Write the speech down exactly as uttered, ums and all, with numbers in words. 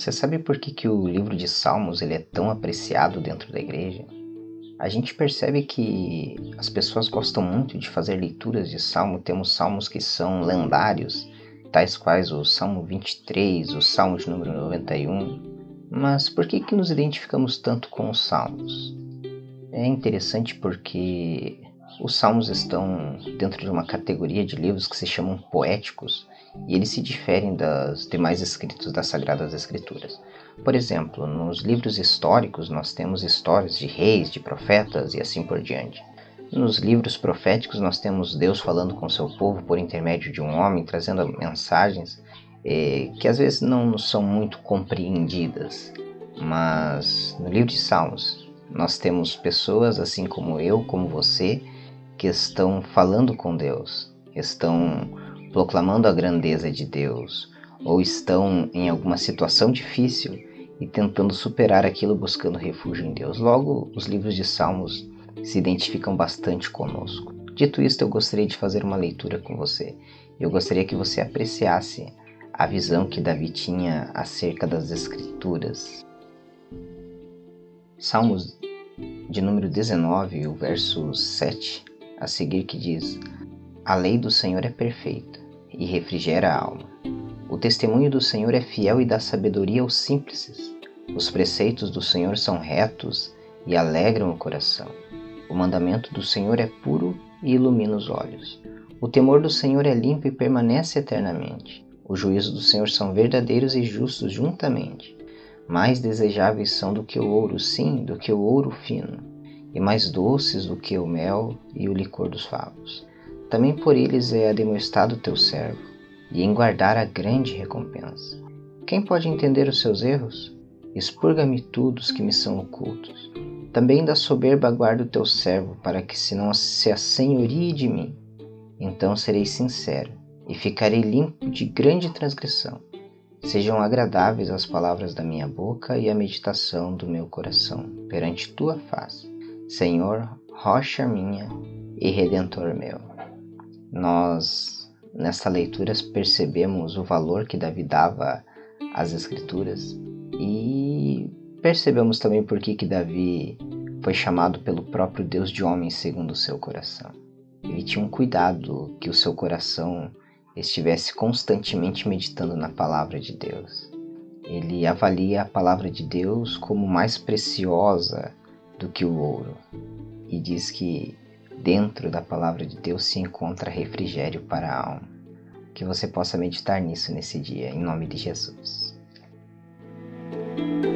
Você sabe por que, que o livro de Salmos ele é tão apreciado dentro da igreja? A gente percebe que as pessoas gostam muito de fazer leituras de Salmo. Temos salmos que são lendários, tais quais o Salmo vinte e três, o Salmo de número noventa e um. Mas por que, que nos identificamos tanto com os salmos? É interessante porque os salmos estão dentro de uma categoria de livros que se chamam poéticos, e eles se diferem das demais escritos das Sagradas Escrituras. Por exemplo, nos livros históricos nós temos histórias de reis, de profetas e assim por diante. Nos livros proféticos nós temos Deus falando com seu povo por intermédio de um homem, trazendo mensagens eh, que às vezes não são muito compreendidas. Mas no livro de Salmos nós temos pessoas assim como eu, como você, que estão falando com Deus, estão proclamando a grandeza de Deus, ou estão em alguma situação difícil e tentando superar aquilo buscando refúgio em Deus. Logo, os livros de Salmos se identificam bastante conosco. Dito isto, eu gostaria de fazer uma leitura com você. Eu gostaria que você apreciasse a visão que Davi tinha acerca das Escrituras. Salmos de número dezenove, o verso sete, a seguir, que diz: A lei do Senhor é perfeita e refrigera a alma. O testemunho do Senhor é fiel e dá sabedoria aos simples. Os preceitos do Senhor são retos e alegram o coração. O mandamento do Senhor é puro e ilumina os olhos. O temor do Senhor é limpo e permanece eternamente. Os juízos do Senhor são verdadeiros e justos juntamente. Mais desejáveis são do que o ouro, sim, do que o ouro fino, e mais doces do que o mel e o licor dos favos. Também por eles é admoestado o teu servo, e em guardar a grande recompensa. Quem pode entender os seus erros? Expurga-me tudo os que me são ocultos. Também da soberba guarda o teu servo, para que se não se assenhorie de mim. Então serei sincero, e ficarei limpo de grande transgressão. Sejam agradáveis as palavras da minha boca e a meditação do meu coração perante tua face, Senhor, rocha minha e redentor meu. Nós, nesta leitura, percebemos o valor que Davi dava às Escrituras e percebemos também por que que Davi foi chamado pelo próprio Deus de homem segundo o seu coração. Ele tinha um cuidado que o seu coração estivesse constantemente meditando na palavra de Deus. Ele avalia a palavra de Deus como mais preciosa do que o ouro e diz que dentro da palavra de Deus se encontra refrigério para a alma. Que você possa meditar nisso nesse dia, em nome de Jesus.